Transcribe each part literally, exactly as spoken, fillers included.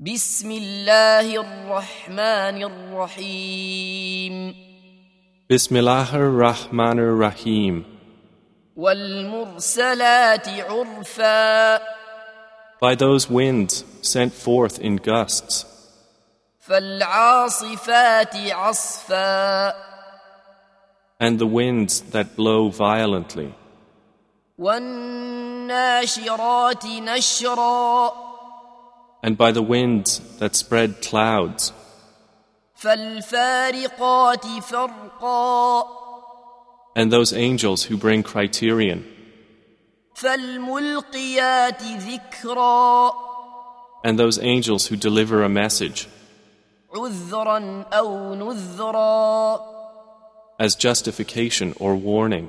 بسم الله الرحمن الرحيم Bismillahir Rahmanir Rahim. والمرسلات عرفا By those winds sent forth in gusts, فالعاصفات عصفا and the winds that blow violently, والناشرات نشرا and by the winds that spread clouds, فالفارقات فرقا and those angels who bring criterion, فالملقيات ذكرا and those angels who deliver a message عذرا أو نذرا as justification or warning.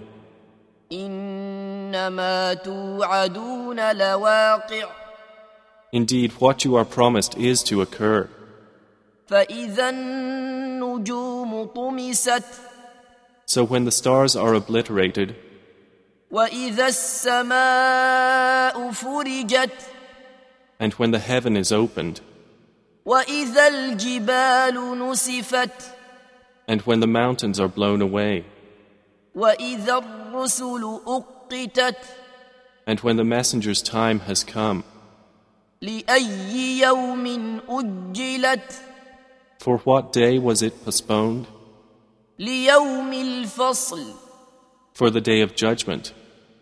إنما توعدون لواقع Indeed, what you are promised is to occur. فإذا النجوم طمست So when the stars are obliterated, وإذا السماء فرجت and when the heaven is opened, وإذا الجبال نسفت and when the mountains are blown away, وإذا الرسل أقتت and when the messenger's time has come, لأي يوم أجلت for what day was it postponed? ليوم الفصل For the day of judgment.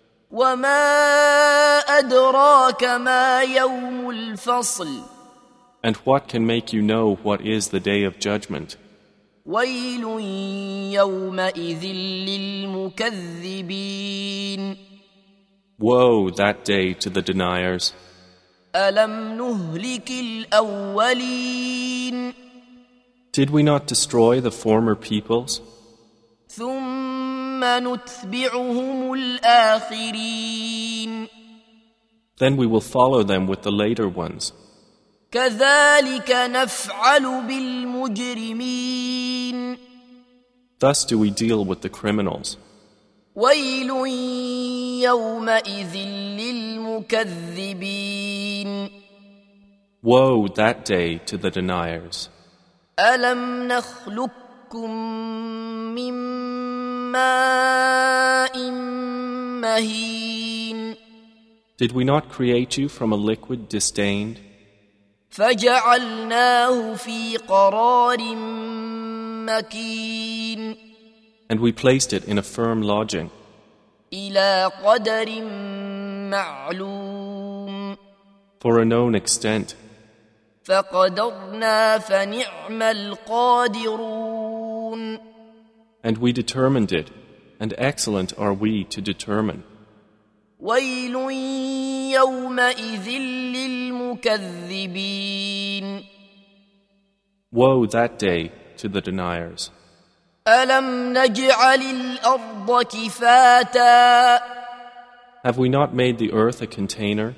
وما أدراك ما يوم الفصل And what can make you know what is the day of judgment? ويل يومئذ للمكذبين Woe that day to the deniers. ألم نهلك الأولين Did we not destroy the former peoples? ثم نتبعهم الآخرين Then we will follow them with the later ones. كذلك نفعل بالمجرمين Thus do we deal with the criminals. ويل يومئذ للمكذبين Woe that day to the deniers. ألم نخلقكم من ماء مهين Did we not create you from a liquid disdained? فجعلناه في قرار مكين And we placed it in a firm lodging, إلى قدر معلوم for a known extent. فقدرنا فنعم القادرون And we determined it, and excellent are we to determine. ويل يومئذ للمكذبين Woe that day to the deniers. ألم نجعل الأرض كفاتا Have we not made the earth a container,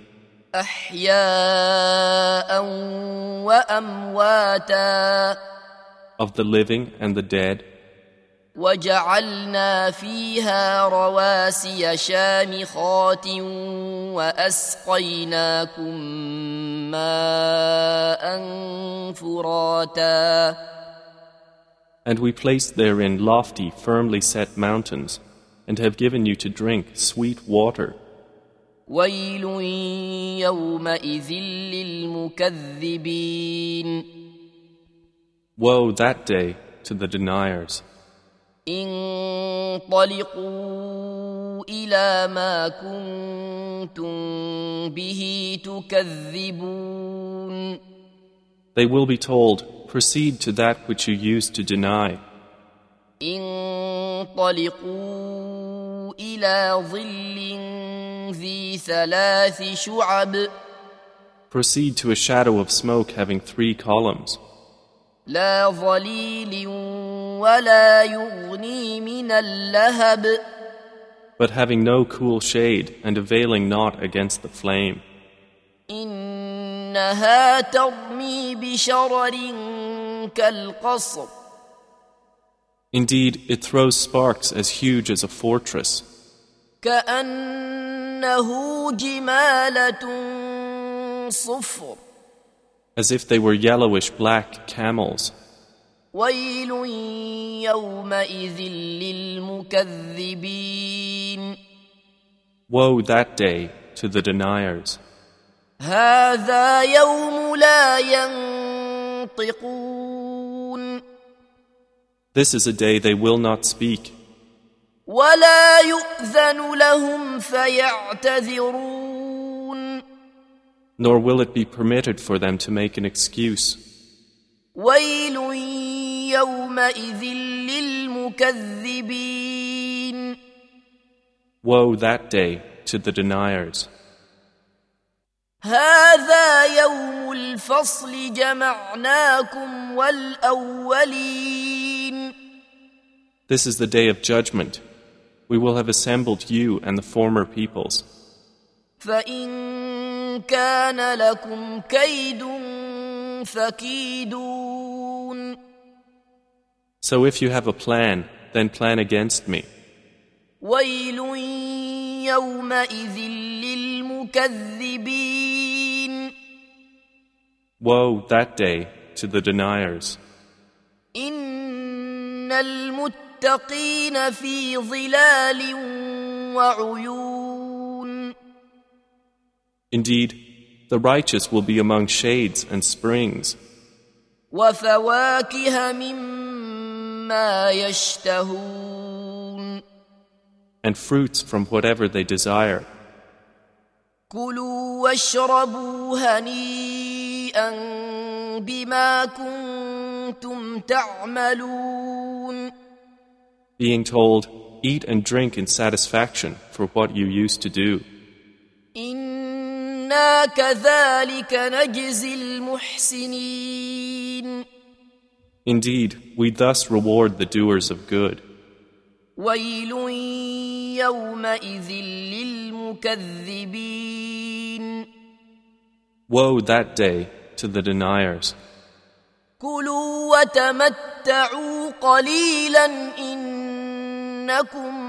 أحياء وأمواتا of the living and the dead, وجعلنا فيها رواسي شامخات وأسقيناكم ماء فراتا and we placed therein lofty, firmly set mountains, and have given you to drink sweet water. ويل يومئذ للمكذبين Woe that day to the deniers. انطلقوا إلى ما كنتم به تكذبون They will be told, proceed to that which you used to deny. انطلقوا إلى ظل ذي ثلاث شعب Proceed to a shadow of smoke having three columns, لا ظليل ولا يغني من اللهب but having no cool shade and availing not against the flame. إنها ترمي بشرر كالقصر Indeed, it throws sparks as huge as a fortress, كأنه جمالة صفر as if they were yellowish black camels. ويل يومئذ للمكذبين. Woe that day to the deniers. هذا يوم لا ينطقون. This is a day they will not speak. ولا يؤذن لهم فيعتذرون. Nor will it be permitted for them to make an excuse. ويل يومئذ للمكذبين. Woe that day to the deniers. هذا يوم الفصل جمعناكم والأولين. This is the day of judgment. We will have assembled you and the former peoples. فإن كان لكم كيد فكيدون. So if you have a plan, then plan against me. ويل يومئذ للمكذبين. Woe that day to the deniers. إن المتقين في ظلال وعيون. Indeed, the righteous will be among shades and springs, وفواكه مما يشتهون. and fruits from whatever they desire. كلوا واشربوا هنيئا بما كنتم تعملون. Being told, eat and drink in satisfaction for what you used to do. إنا كذلك نجزي المحسنين. Indeed, we thus reward the doers of good. ويل يومئذ للمكذبين. Woe that day to the deniers. كلوا وتمتعوا قليلا إنكم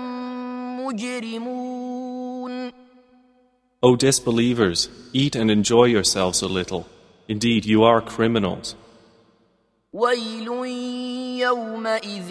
مجرمون. O disbelievers, eat and enjoy yourselves a little. Indeed, you are criminals. ويل يومئذ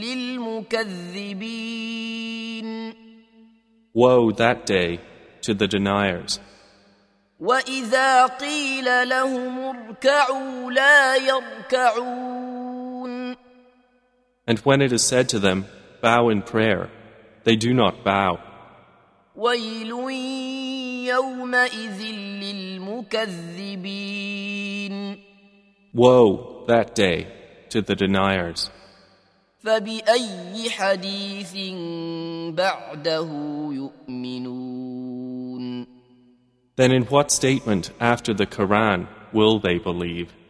للمكذبين. Woe that day to the deniers. وإذا قيل لهم اركعوا لا يركعون. And when it is said to them, bow in prayer, they do not bow. ويل يومئذ للمكذبين. Woe that day to the deniers. فبأي حديث بعده يؤمنون. Then in what statement after the Quran will they believe?